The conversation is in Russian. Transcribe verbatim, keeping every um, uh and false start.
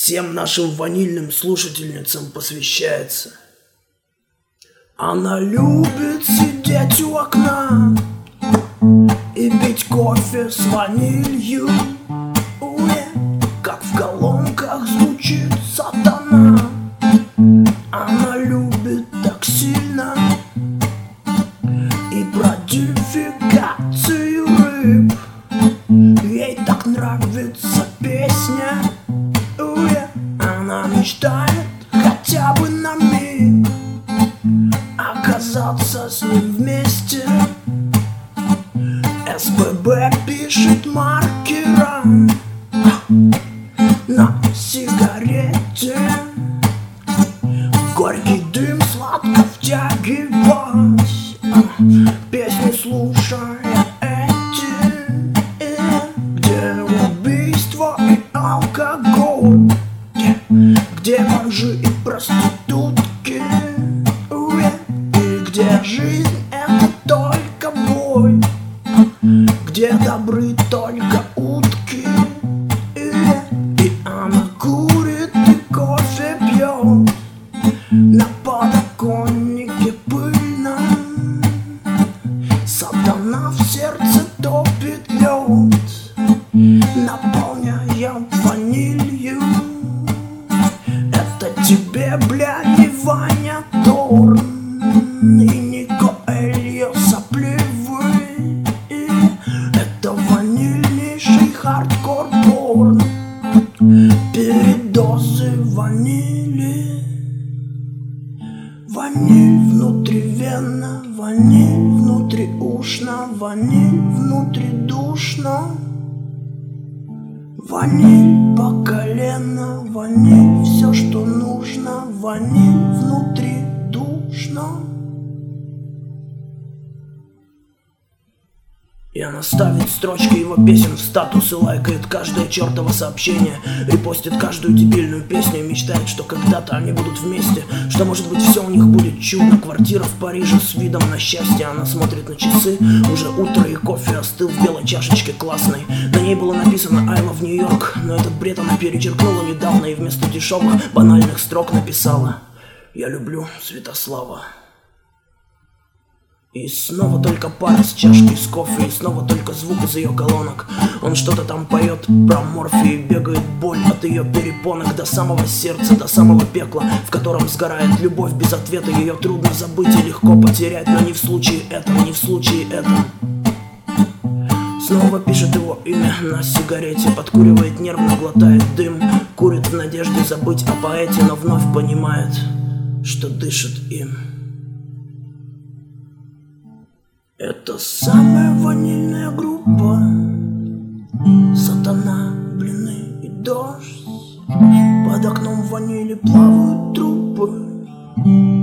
всем нашим ванильным слушательницам посвящается. Она любит сидеть у окна и пить кофе с ванилью. Уе, как в колонках звучит сатана. Она любит так сильно и продификацию рыб. Ей так нравится песня. Уе, она мечтает хотя бы на миг оказаться с ним вместе. СББ пишет маркером на сигарете. Горький дым сладко втягивать, песни слушая эти, где убийство и алкоголь, где бомжи и проститутки, и где жизнь это только бой, где добры только утки. И она курит и кофе пьет на подоконнике пыльном. Сатана в сердце топит лед, наполняя ванилью. Это тебе, бля, не Ваня Торн и не Коэльо сопливый. Это ванильнейший хардкор-порн, передозы ванили. Ваниль внутривенно, ваниль внутриушно, ваниль внутридушно. Ваниль по колено, ваниль все, что нужно, ваниль внутридушно. И она ставит строчки его песен в статус и лайкает каждое чертово сообщение, репостит каждую дебильную песню и мечтает, что когда-то они будут вместе, что может быть все у них будет чудо. Квартира в Париже с видом на счастье. Она смотрит на часы, уже утро и кофе остыл в белой чашечке классной. На ней было написано I love New York, но этот бред она перечеркнула недавно и вместо дешевых банальных строк написала «Я люблю Святослава». И снова только пара с чашкой с кофе, и снова только звук из ее колонок. Он что-то там поет про морфий, бегает боль от ее перепонок до самого сердца, до самого пекла, в котором сгорает любовь без ответа. Ее трудно забыть и легко потерять, но не в случае этом, не в случае этом. Снова пишет его имя на сигарете, подкуривает нервно, глотает дым, курит в надежде забыть о поэте, но вновь понимает, что дышит им. Это самая ванильная группа. Сатана, блины и дождь. Под окном ванили плавают трупы.